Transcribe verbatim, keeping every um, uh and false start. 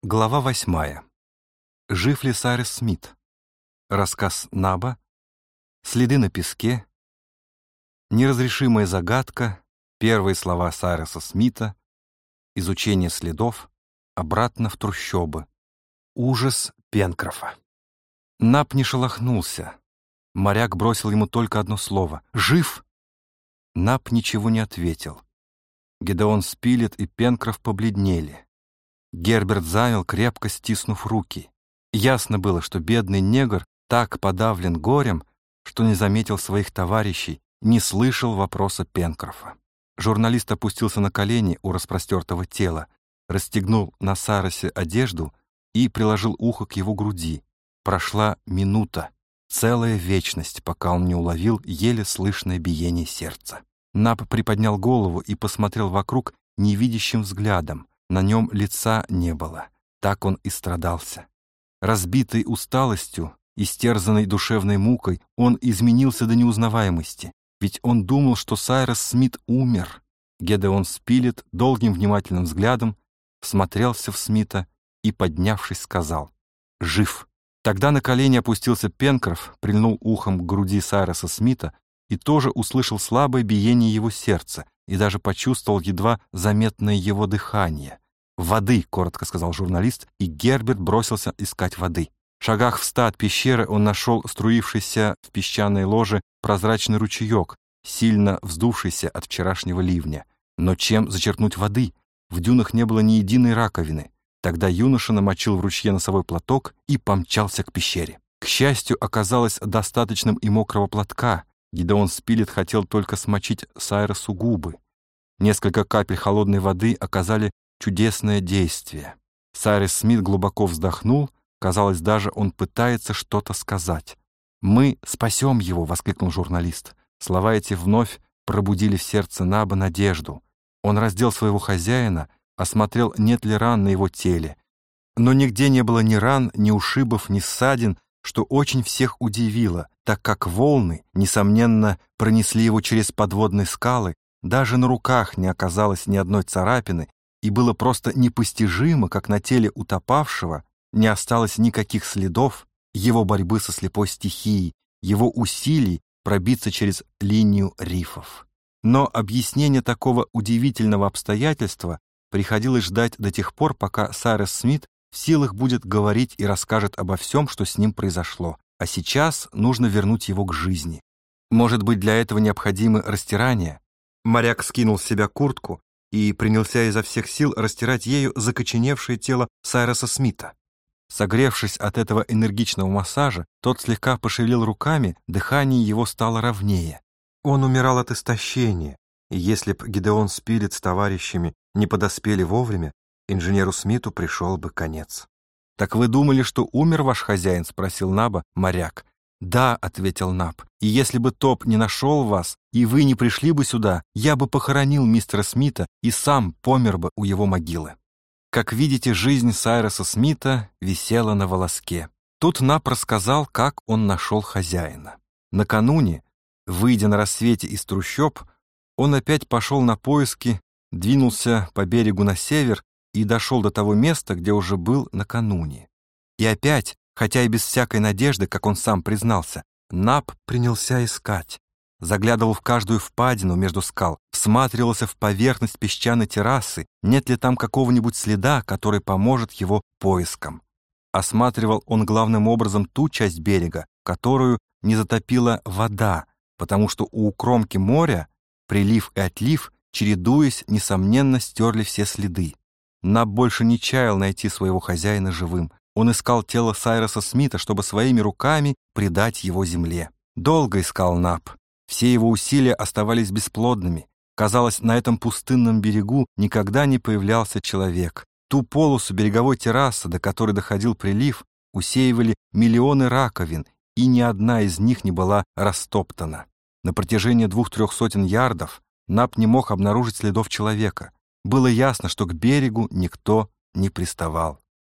Глава восьмая. Жив ли Сайрес Смит? Рассказ Наба. Следы на песке. Неразрешимая загадка. Первые слова Сайреса Смита. Изучение следов. Обратно в трущобы. Ужас Пенкрофа. Наб не шелохнулся. Моряк бросил ему только одно слово: «Жив!» Наб ничего не ответил. Гедеон Спилет и Пенкроф побледнели. Герберт замер, крепко стиснув руки. Ясно было, что бедный негр так подавлен горем, что не заметил своих товарищей, не слышал вопроса Пенкрофа. Журналист опустился на колени у распростертого тела, расстегнул на Сайресе одежду и приложил ухо к его груди. Прошла минута, целая вечность, пока он не уловил еле слышное биение сердца. Наб приподнял голову и посмотрел вокруг невидящим взглядом. На нем лица не было. Так он и страдался. Разбитый усталостью, истерзанный душевной мукой, он изменился до неузнаваемости. Ведь он думал, что Сайрес Смит умер. Гедеон Спилет долгим внимательным взглядом всмотрелся в Смита и, поднявшись, сказал: «Жив». Тогда на колени опустился Пенкроф, прильнул ухом к груди Сайреса Смита и тоже услышал слабое биение его сердца и даже почувствовал едва заметное его дыхание. «Воды», — коротко сказал журналист, и Герберт бросился искать воды. В шагах в ста от пещеры он нашел струившийся в песчаной ложе прозрачный ручеек, сильно вздувшийся от вчерашнего ливня. Но чем зачерпнуть воды? В дюнах не было ни единой раковины. Тогда юноша намочил в ручье носовой платок и помчался к пещере. К счастью, оказалось достаточным и мокрого платка. Гедеон Спилет хотел только смочить Сайресу губы. Несколько капель холодной воды оказали чудесное действие. Сайрес Смит глубоко вздохнул. Казалось, даже он пытается что-то сказать. «Мы спасем его!» — воскликнул журналист. Слова эти вновь пробудили в сердце Наба надежду. Он раздел своего хозяина, осмотрел, нет ли ран на его теле. Но нигде не было ни ран, ни ушибов, ни ссадин, что очень всех удивило, так как волны, несомненно, пронесли его через подводные скалы, даже на руках не оказалось ни одной царапины, и было просто непостижимо, как на теле утопавшего не осталось никаких следов его борьбы со слепой стихией, его усилий пробиться через линию рифов. Но объяснение такого удивительного обстоятельства приходилось ждать до тех пор, пока Сайрес Смит в силах будет говорить и расскажет обо всем, что с ним произошло. А сейчас нужно вернуть его к жизни. Может быть, для этого необходимы растирания? Моряк скинул с себя куртку и принялся изо всех сил растирать ею закоченевшее тело Сайреса Смита. Согревшись от этого энергичного массажа, тот слегка пошевелил руками, дыхание его стало ровнее. Он умирал от истощения, и если б Гедеон Спилет с товарищами не подоспели вовремя, инженеру Смиту пришел бы конец. «Так вы думали, что умер ваш хозяин?» — спросил Наба моряк. «Да», — ответил Наб, — «и если бы Топ не нашел вас, и вы не пришли бы сюда, я бы похоронил мистера Смита и сам помер бы у его могилы». Как видите, жизнь Сайреса Смита висела на волоске. Тут Наб рассказал, как он нашел хозяина. Накануне, выйдя на рассвете из трущоб, он опять пошел на поиски, двинулся по берегу на север и дошел до того места, где уже был накануне. И опять, хотя и без всякой надежды, как он сам признался, Наб принялся искать. Заглядывал в каждую впадину между скал, всматривался в поверхность песчаной террасы, нет ли там какого-нибудь следа, который поможет его поискам. Осматривал он главным образом ту часть берега, которую не затопила вода, потому что у кромки моря прилив и отлив, чередуясь, несомненно, стерли все следы. Наб больше не чаял найти своего хозяина живым. Он искал тело Сайреса Смита, чтобы своими руками предать его земле. Долго искал Наб. Все его усилия оставались бесплодными. Казалось, на этом пустынном берегу никогда не появлялся человек. Ту полосу береговой террасы, до которой доходил прилив, усеивали миллионы раковин, и ни одна из них не была растоптана. На протяжении двух-трех сотен ярдов Наб не мог обнаружить следов человека. Было ясно, что к берегу никто не приставал.